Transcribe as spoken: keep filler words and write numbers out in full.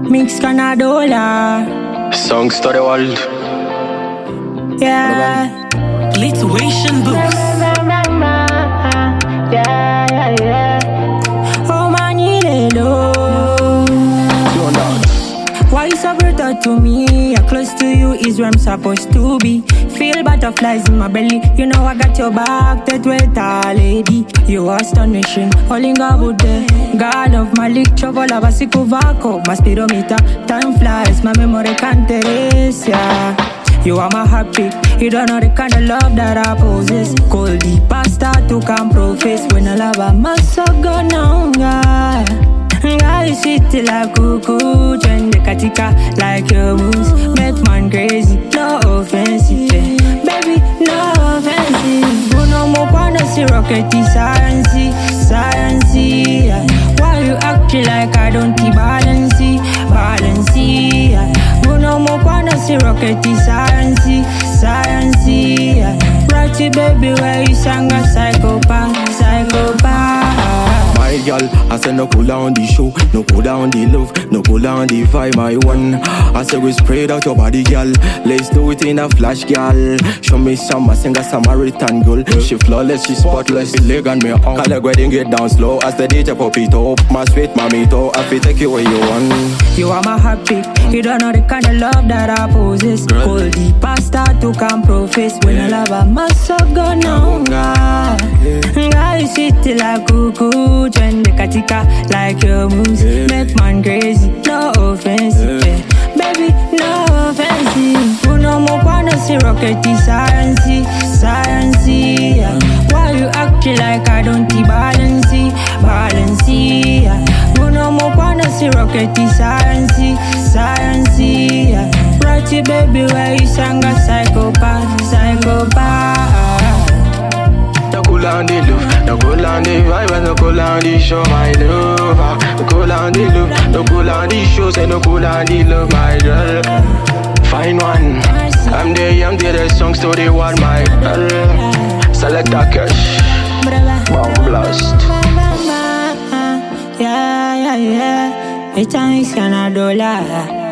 Mix Canadola. Songs to the world. Yeah. Lituation boost. Yeah, yeah, yeah. Oh man, you know. Why you so brutal to me? A close to you is where I'm supposed to be. Feel butterflies in my belly. You know I got your back, that way, lady. You are astonishing, all in good day. God of my league, trouble, I was sick of my speedometer. Time flies, my memory can't erase, yeah. You are my happy, you don't know the kind of love that I possess. Cold deep pasta to come profess. When I love I must go now, yeah. I sit like cuckoo, trend the katika like your moves. Make man crazy, no offensive, yeah. Baby, no offensive. Uno mo wanna see rocket science, science, yeah. Why you acting like I don't see balance, balance, yeah. Uno mo wanna see rocket science, science, yeah. Right, baby, where you sang a psychopath, psychopath. My girl, I say no cool down the show, no cool down the love, no cool down the vibe, my one. I say we spread out your body, girl. Let's do it in a flash, girl. Show me some, I sing a Samaritan girl. She flawless, she spotless. Leg on me on. Call her wedding, get down slow as the D J pop it up. My sweet mamito, I feel take you where you want. You are my happy, you don't know the kind of love that I possess. Cold deep pasta to come profess. When I love I must go now, God. I sit like cuckoo, trend the katika like your moves. Make man crazy, no offensive, yeah. Baby, no offensive. Uno mo wanna see rocket science, science, yeah. Why you acting like I don't see balance, balance, yeah. Uno mo wanna see rocket science, science, yeah. Right, baby, where you sang a psychopath, psychopath. No cool on the love, no cool on the vibe, no cool on the show, my love. No cool on the love, no cool on the show, say no cool on the love, my girl. Fine one, I'm there, I'm there, the songs to the world, my girl. Select a cash, bomb blast. Yeah, yeah, yeah. It's a Mix Canadola.